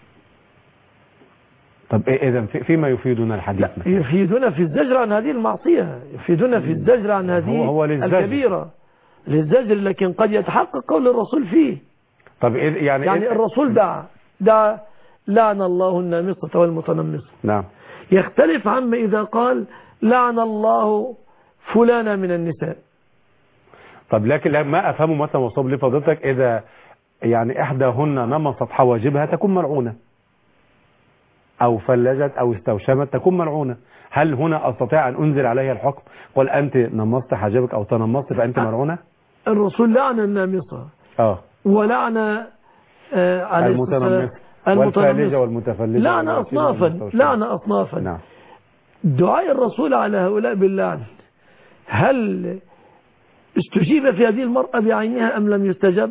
طب إذن فيما يفيدنا الحديث؟ يفيدنا في الزجر عن هذه المعصية، يفيدنا في الزجر عن هذه هو هو الكبيرة للزجر، لكن قد يتحقق قول الرسول فيه. طب يعني يعني الرسول دعا دعا لعن الله النامصة والمتنمصة. نعم. يختلف عما إذا قال لعن الله فلانا من النساء. طب لكن ما أفهمه مثلا وصاب لفضلتك، إذا يعني إحداهن نمصت حواجبها تكون ملعونة، أو فلجت أو استوشمت تكون ملعونة، هل هنا أستطيع أن أنزل عليها الحكم؟ قل أنت نمصت حاجبك أو تنمصت فأنت ملعونة؟ الرسول لعن النامصة آه. ولعن آه عليه المتنمصة والفالجة والمتفلجة، لعن أصنافا لعن أصنافا. نعم. دعاء الرسول على هؤلاء باللعن، هل استجيب في هذه المرأة بعينها أم لم يستجب؟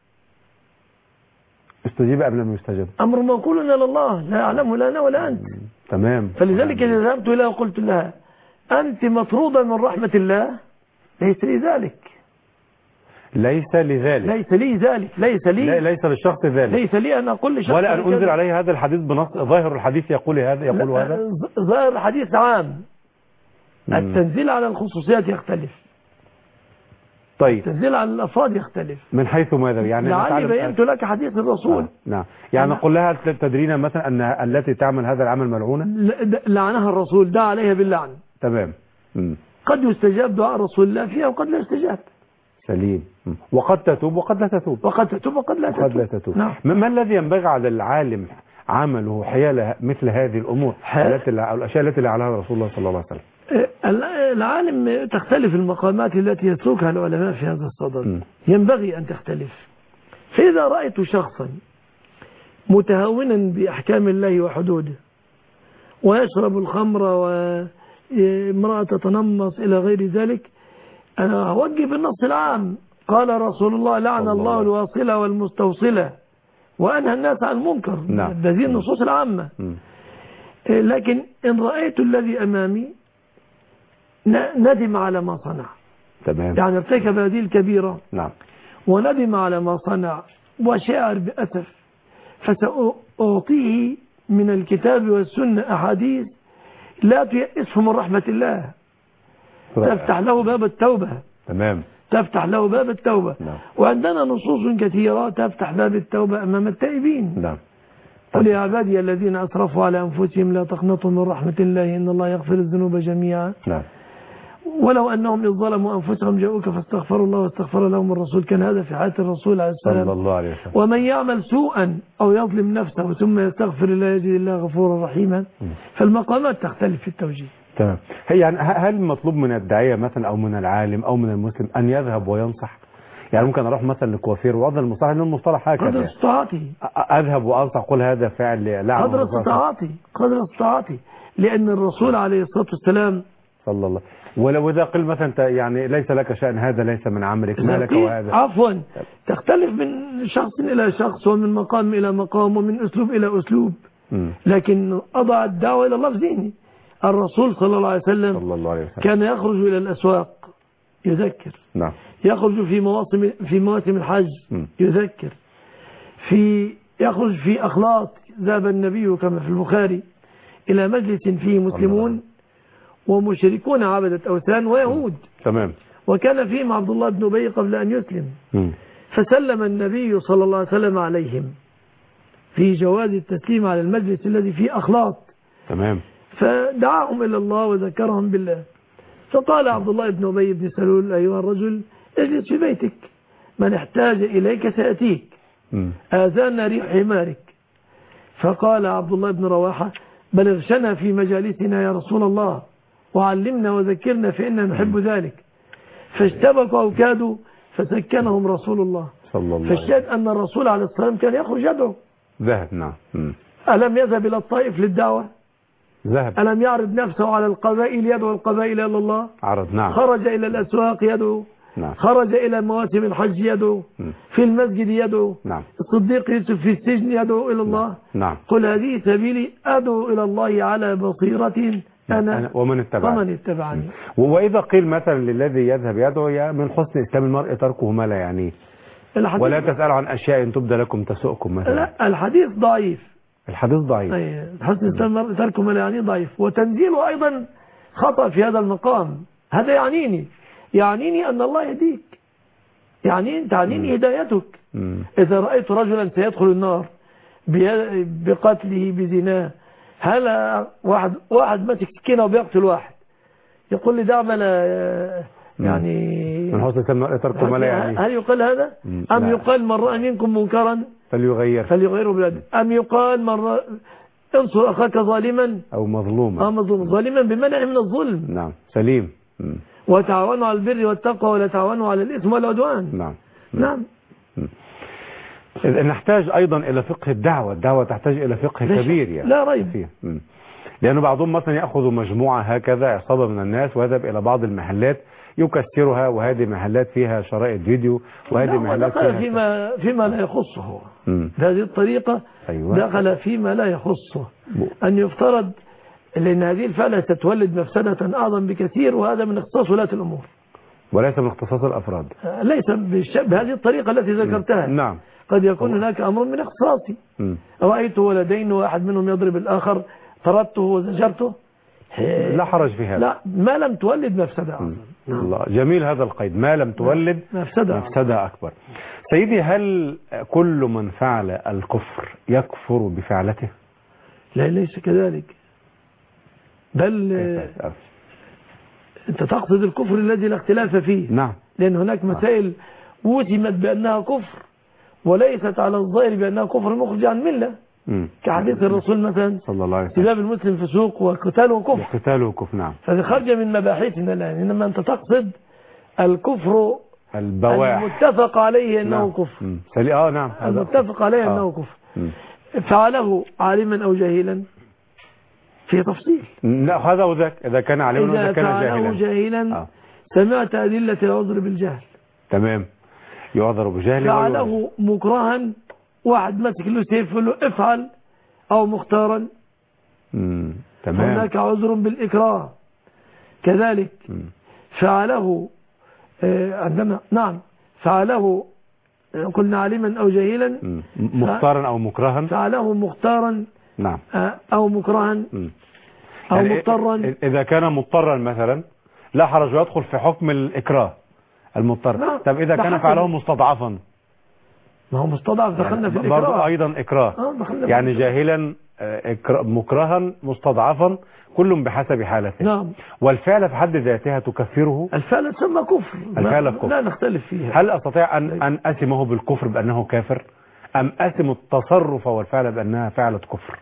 استجيب أم لم يستجب؟ أمر موكول إلى الله، لا يعلمه لا أنا ولا أنت. تمام. فلذلك إذا ذهبت إليها وقلت لها أنت مطرودة من رحمة الله، ليس لي ذلك. ليس لذلك ليس لي ذلك ليس لي لا ليس للشخص ذلك، ليس لي أن أقول لشخص ولا أن أنزل عليه هذا الحديث بنص ظاهر الحديث يقول هذا يقول هذا. ظاهر الحديث عام. مم. التنزيل على الخصوصيات يختلف. طيب. التنزيل على الأفراد يختلف. من حيث ماذا يعني؟ لعلي بينت لك حديث الرسول. آه. نعم. يعني نقول لها تدرين مثلا أن التي تعمل هذا العمل ملعونة؟ لعنها الرسول، دعا عليها باللعن. تمام. مم. قد يستجاب دعاء رسول الله فيها وقد لا يستجاب. سليم. وقد تتوب وقد لا تتوب. وقد تتوب وقد لا تتوب. وقد لا تتوب. نعم. ما الذي ينبغي على العالم عمله حيال مثل هذه الأمور التي الأشياء التي لعنها رسول الله صلى الله عليه وسلم؟ العالم تختلف المقامات التي يتركها العلماء في هذا الصدد. م. ينبغي أن تختلف. فإذا رأيت شخصا متهاونا بأحكام الله وحدوده ويشرب الخمر وامرأة تتنمص إلى غير ذلك، أنا أوجه بالنص العام. قال رسول الله لعن الله الواصلة والمستوصلة وأنهى الناس عن المنكر. نعم. هذه النصوص العامة. م. لكن إن رأيت الذي أمامي ندم على ما صنع، تمام، يعني ارتكب هذه الكبيرة، نعم، وندم على ما صنع وشعر بأسف، فسأعطيه من الكتاب والسنة أحاديث لا تيأسه من رحمة الله، تفتح له باب التوبة. تمام، تفتح له باب التوبة. نعم. وعندنا نصوص كثيرة تفتح باب التوبة أمام التائبين. نعم. قل يا عبادي الذين أسرفوا على أنفسهم لا تقنطوا من رحمة الله إن الله يغفر الذنوب جميعا. نعم. ولو أنهم إذ ظلموا أنفسهم جاءوك فاستغفروا الله واستغفر لهم الرسول. كان هذا في حياة الرسول عليه السلام صلى الله عليه وسلم. ومن يعمل سوءا أو يظلم نفسه ثم يستغفر الله يجد الله غفورا رحيما. فالمقامات تختلف في التوجيه. تمام. هي يعني هل مطلوب من الداعية مثلا أو من العالم أو من المسلم أن يذهب وينصح؟ يعني ممكن أروح مثلا للكوافير وأفضل المصطلح لأن المصطلح هكذا قدر استطاعتي أذهب وأنصح قل هذا فعل لعن قدر استطاعتي قدر استطاعتي لأن الرسول عليه الصلاة والسلام صلى الله ولو إذا قل مثلا يعني ليس لك شأن هذا ليس من عملك ما لك وهذا عفوا تختلف من شخص إلى شخص ومن مقام إلى مقام ومن أسلوب إلى أسلوب. م. لكن أضع الدعوة إلى الله في ذهني. الرسول صلى الله عليه وسلم, صلى الله عليه وسلم كان يخرج إلى الأسواق يذكر. نعم. يخرج في مواسم في مواسم الحج م. يذكر. في يخرج في أخلاط. ذهب النبي كما في البخاري إلى مجلس فيه مسلمون ومشركون عبدة أوثان ويهود. تمام. وكان فيهم عبد الله بن أبي قبل أن يسلم. م. فسلم النبي صلى الله عليه وسلم عليهم في جواز التسليم على المجلس الذي فيه أخلاط. تمام. فدعاهم إلى الله وذكرهم بالله. فقال عبد الله بن أبي بن سلول أيها الرجل اجلس في بيتك من احتاج إليك سأتيك آذانا ريح حمارك. فقال عبد الله بن رواحة بلغشنا في مجالسنا يا رسول الله وعلمنا وذكرنا فإننا نحب ذلك. فاشتبكوا أو كادوا فسكنهم رسول الله صلى الله عليه وسلم. فالشاهد أن الرسول عليه الصلاة والسلام كان يخرج يدعو. ذهب. نعم. م. ألم يذهب إلى الطائف للدعوة؟ ذهب. ألم يعرض نفسه على القبائل يدعو القبائل إلى الله؟ عرض. نعم. خرج إلى الأسواق يدعو نعم. خرج إلى مواسم الحج يدعو، في المسجد يدعو، نعم. الصديق يوسف في السجن يدعو إلى الله. نعم. قل هذه سبيلي أدعو إلى الله على بصيرة أنا, أنا ومن اتبعني. ومن اتبعني. وإذا قيل مثلا للذي يذهب يدعو يا من حسن إسلام المرء تركه ما لا يعنيه، ولا تسأل عن أشياء إن تبدى لكم تسؤكم مثلا. لا، الحديث ضعيف. الحديث ضعيف. أي حسن إسلام المرء تركه ما لا يعنيه ضعيف، وتنزيله أيضا خطأ في هذا المقام. هذا يعنيني يعنيني أن الله يهديك، يعني تعنيني هدايتك. مم. إذا رأيت رجلا سيدخل النار بقتله بزناه، هل واحد واحد ماسك سكينة وبيقتل واحد يقول لي ده ما يعني من حسن إسلام تركه ما لا يعنيه؟ هل يقال هذا؟ أم لا. يقال من رأى منكم منكرا فليغير فليغيره بلاد، أم يقال من رأى انصر أخاك ظالما أو مظلوما. أو مظلوما ظالما بمنع من الظلم. نعم سليم. مم. وتعاونوا على البر والتقوى ولا تعاونوا على الإثم والعدوان. نعم. نعم. نحتاج أيضا إلى فقه الدعوة. الدعوة تحتاج إلى فقه كبير يعني. لا ريب فيه. لأنه بعضهم مثلا يأخذ مجموعة هكذا عصابة من الناس ويذهب إلى بعض المحلات يكسرها، وهذه محلات فيها شرائط فيديو، وهذه محلات دخل فيها فيما فيما لا يخصه. بهذه الطريقة أيوة. دخل فيما لا يخصه. أن يفترض لأن هذه الفعلة ستولد مفسدة أعظم بكثير، وهذا من اختصاص ولاة الأمور وليس من اختصاص الأفراد. ليس بهذه الطريقة التي ذكرتها. نعم. قد يكون هناك أمر من اختصاصي. رأيت ولدين واحد منهم يضرب الآخر، طردته وزجرته، لا حرج في هذا. لا، ما لم تولد مفسدة أعظم. الله جميل هذا القيد، ما لم تولد مفسدة, مفسدة أكبر. سيدي، هل كل من فعل الكفر يكفر بفعلته؟ لا، ليس كذلك، بل أنت تقصد الكفر الذي لا اختلاف فيه. نعم. لأن هناك مسائل وسمت بأنها كفر وليست على الظاهر بأنها كفر مخرج عن ملة، كحديث الرسول مثلا صلى الله عليه وسلم سباب المسلم فسوق وقتاله كفر. وقتاله كفر. نعم. فهذا خرج من مباحثنا الآن، إنما أنت تقصد الكفر البواح المتفق عليه أنه نعم. كفر. اه نعم. المتفق عليه آه. أنه كفر. مم. فعله عالما أو جاهلا في تفصيل. لا، هذا وذاك. إذا كان عالما وإذا كان جاهلا. إذا فعله جاهلا آه. سمعت أدلة العذر بالجهل. تمام. يعذر بجهل. فعله مكرها، واحد ماسك له سيف يقول له افعل، أو مختارا. امم تمام. هناك عذر بالإكراه كذلك. مم. فعله آه عندما نعم فعله آه قلنا عالما أو جاهلا. مم. مختارا أو مكرها. فعله مختارا. نعم. آه أو مكرها. مم. أو يعني مضطرا. إذا كان مضطرا مثلا لا حرج يدخل في حكم الإكراه المضطر. نعم. طب إذا كان فعله مستضعفا؟ ما هو مستضعف دخلنا يعني في الإكراه. برضو أيضا إكراه. آه يعني جاهلا مكرها مستضعفا، كل بحسب حالته. نعم. والفعل في حد ذاتها تكفره؟ الفعل تسمى كفر. الفعل كفر. لا نختلف فيها. هل أستطيع أن أن أسمه بالكفر بأنه كافر، أم أسم التصرف والفعل بأنها فعلة كفر؟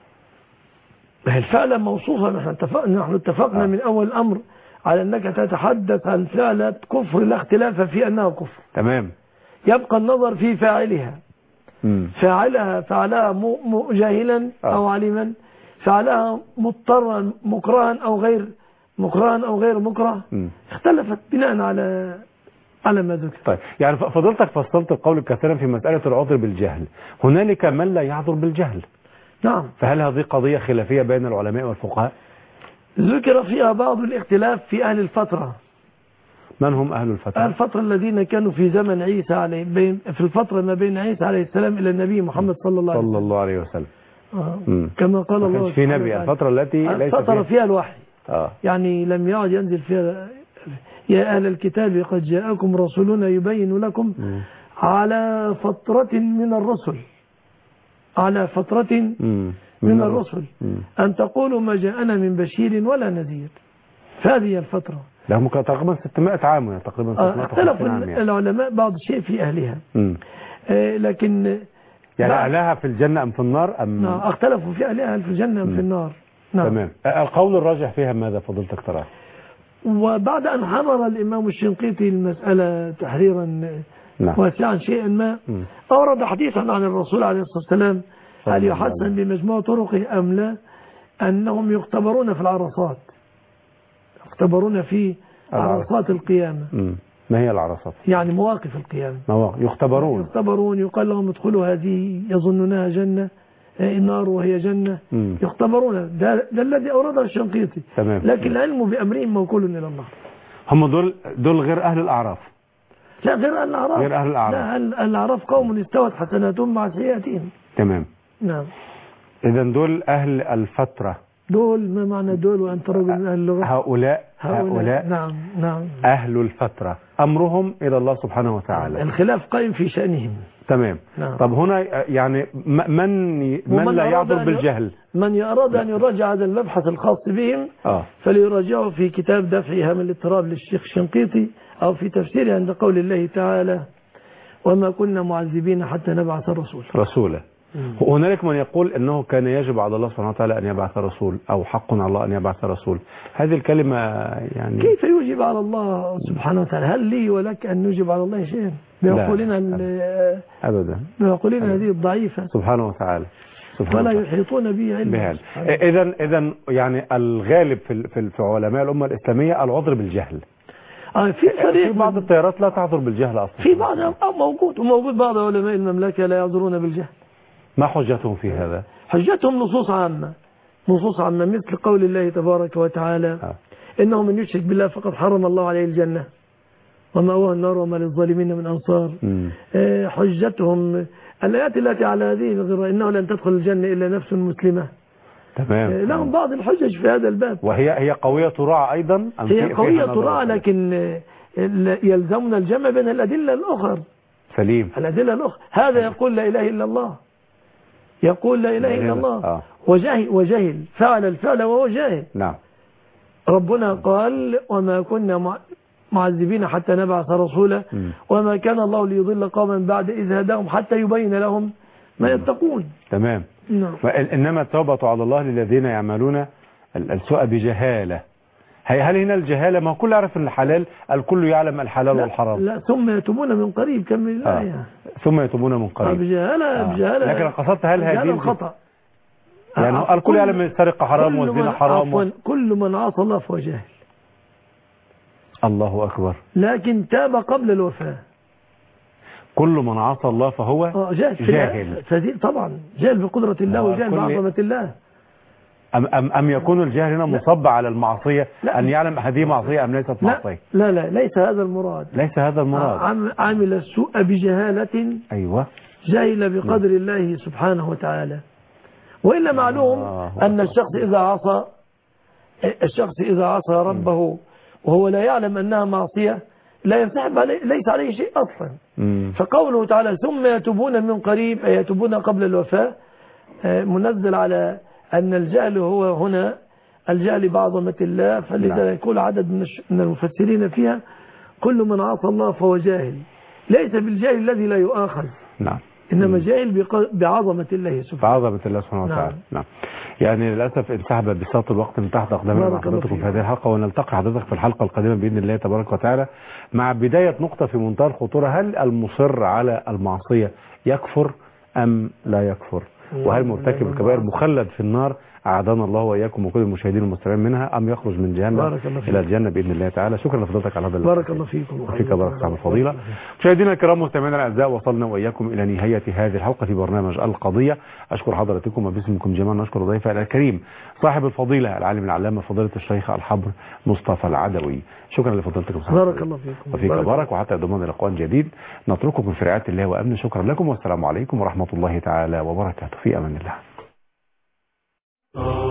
الفعل موصوفة. نحن اتفقنا نحن اتفقنا آه. من أول الأمر على أنك تتحدث عن فعلة كفر لا اختلاف في أنها كفر. تمام. يبقى النظر في فاعلها. مم. فاعلها فعلها جاهلا آه. أو علما، فعلها مضطرا مكرها أو غير مكرها أو غير مكره. مم. اختلفت بناء على على ما ذكر. طيب، يعني فضلتك فصلت القول كثيرا في مسألة العذر بالجهل. هنالك من لا يعذر بالجهل. نعم. فهل هذه قضية خلافية بين العلماء والفقهاء؟ ذكر فيها بعض الاختلاف في أهل الفترة. من هم أهل الفترة؟ أهل الفترة الذين كانوا في زمن عيسى عليه بين في الفترة ما بين عيسى عليه السلام إلى النبي محمد صلى الله عليه وسلم. صلى الله عليه وسلم. آه. كما قال الله في نبي الفترة التي ليس فترة فيها, فيها الوحي. آه. يعني لم يعد ينزل فيها يا أهل الكتاب قد جاءكم رسولنا يبين لكم م. على فترة من الرسل على فترة م. من, من الرسل م. أن تقولوا ما جاءنا من بشير ولا نذير. فهذه الفترة لهم تقريبا ستمائة عام يعني تقريبا اختلف يعني. العلماء بعض الشيء في أهلها. آه لكن يعني أهلها في الجنة أم في النار أم نعم اختلفوا في أهلها في الجنة أم في النار. نعم. تمام. القول الراجح فيها ماذا فضلتك تراه؟ وبعد أن حرر الإمام الشنقيطي المسألة تحريرا نعم. واسعا شيئا ما م. أورد حديثا عن الرسول عليه الصلاة والسلام هل يحسن بمجموع طرقه أم لا أنهم يختبرون في العرصات يختبرون في عرصات القيامة. م. ما هي العرصات؟ يعني مواقف القيامة. مواقف يختبرون يختبرون يقال لهم ادخلوا هذه يظنونها جنة النار وهي جنة. م. يختبرون. ده, ده الذي أورده الشنقيطي. تمام. لكن العلم بأمرهم موكول إلى الله. هم دول دول غير أهل الأعراف؟ لا غير أهل الأعراف. غير أهل الأعراف. لا أهل الأعراف قوم استوت حسناتهم مع سيئاتهم. تمام. نعم. إذا دول أهل الفترة. دول ما معنى دول وأنت رجل من أهل اللغة؟ هؤلاء هؤلاء نعم نعم أهل الفترة أمرهم إلى الله سبحانه وتعالى. الخلاف قائم في شأنهم. تمام. نعم. طب هنا يعني من من لا يعذر بالجهل، من أراد أن يراجع هذا المبحث الخاص بهم آه. فليراجعه في كتاب دفع إيهام الاضطراب للشيخ الشنقيطي أو في تفسيره عند قول الله تعالى وما كنا معذبين حتى نبعث الرسول رسولا. هنالك من يقول انه كان يجب على الله سبحانه وتعالى ان يبعث رسول او حق على الله ان يبعث رسول. هذه الكلمة يعني كيف يجب على الله سبحانه وتعالى؟ هل لي ولك ان نجب على الله شيئا بعقولنا ابدا بعقولنا هذه الضعيفة سبحانه وتعالى ولا يحيطون به علما. اذا اذا يعني الغالب في في علماء الامة الاسلامية العذر بالجهل. آه في في بعض التيارات لا تعذر بالجهل اصلا. في بعض موجود وموجود بعض علماء المملكة لا يعذرون بالجهل. ما حجتهم في هذا؟ حجتهم نصوص عامة نصوص عامة مثل قول الله تبارك وتعالى آه. إنه من يشرك بالله فقد حرم الله عليه الجنة ومأواه النار وما للظالمين من أنصار. آه حجتهم الآيات التي على هذه الغرة إنه لن تدخل الجنة إلا نفس مسلمة. تمام. آه لهم بعض الحجج في هذا الباب. وهي هي قوية تراعى أيضا. هي قوية تراعى لكن يلزمنا الجمع بين الأدلة الأخرى. سليم. الأدلة الأخرى هذا يقول لا إله إلا الله يقول لا إله إلا الله آه. وجهل, وجهل فعل الفعل وهو جاهل. نعم. ربنا قال وما كنا معذبين حتى نبعث رسولا م. وما كان الله ليضل قوما بعد إذ هداهم حتى يبين لهم ما يتقون. تمام. نعم. إنما التوبة على الله للذين يعملون السوء بجهالة. هل هنا الجهالة؟ ما كل يعرف الحلال، الكل يعلم الحلال لا والحرام. لا ثم يتوبون من قريب كم الآية آه. ثم يتوبون من قريب بجهالة آه. بجهالة. لكن قصدت هل هذه الخطأ يعني آه. الكل يعلم السرقة حرام والزنا حرام و... كل من عصى الله فهو جاهل. الله أكبر. لكن تاب قبل الوفاة. كل من عصى الله فهو آه جاهل, جاهل. طبعا جاهل بقدرة الله وجاهل بعظمة الله. أم, أم, أم يكون الجهل هنا مصب على المعصية لا. أن يعلم هذه معصية أم ليست معصية؟ لا لا ليس هذا المراد. ليس هذا المراد. عمل السوء بجهالة. أيوة. جاهل بقدر الله سبحانه وتعالى. وإلا معلوم آه أن الشخص إذا عصى الشخص إذا عصى ربه وهو لا يعلم أنها معصية لا ينسحب عليه ليس عليه شيء أصلا. م. فقوله تعالى ثم يتوبون من قريب أي يتوبون قبل الوفاة منزل على أن الجهل هو هنا الجهل بعظمة الله. فلذا يقول عدد من المفسرين فيها كل من عصى الله فهو جاهل ليس بالجاهل الذي لا يؤاخذ. نعم. إنما جاهل بعظمة الله سبحانه بعظمة الله سبحانه وتعالى. نعم. نعم. يعني للأسف انسحب بساط الوقت من تحت أقدامنا مع حضرتكم في هذه الحلقة، ونلتقي حضرتك في الحلقة القادمة بإذن الله تبارك وتعالى مع بداية نقطة في منتهى الخطورة. هل المصر على المعصية يكفر أم لا يكفر؟ وهل مرتكب الكبائر مخلد في النار أعاذنا الله وإياكم وكل المشاهدين والمستمعين منها أم يخرج من جهنم إلى الجنة بإذن الله تعالى؟ شكرا لفضلتك على هذا. بارك الله فيكم وفيك بارك صاحب الفضيلة. مشاهدينا الكرام مستمعينا الأعزاء وصلنا وإياكم إلى نهاية هذه الحلقة في برنامج القضية. أشكر حضراتكم وباسمكم جميعا نشكر ضيفنا الكريم صاحب الفضيلة العالم العلامة فضيلة الشيخ الحبر مصطفى العدوي. شكرا لفضيلتكم. بارك الله فيكم. وفيك بارك. وحتى ضمان لقاء جديد نترككم في رعاية الله وأمنه. شكرا لكم والسلام عليكم ورحمة الله تعالى وبركاته. في أمان الله.